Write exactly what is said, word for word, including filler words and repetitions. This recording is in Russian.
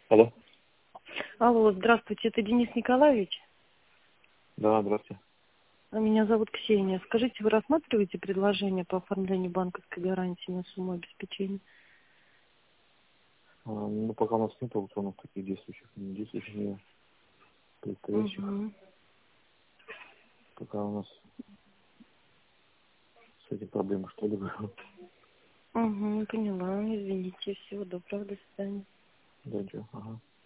Алло. Алло, здравствуйте, это Денис Николаевич? Да, здравствуйте. А меня зовут Ксения. Скажите, вы рассматриваете предложение по оформлению банковской гарантии на сумму обеспечения? А, ну, пока у нас нет аукционов таких действующих, не действующих, не предстоящих. Угу. Пока у нас с этим проблемы что-либо. Угу, поняла. Извините. Всего доброго. До свидания. Да, ничего. Ага.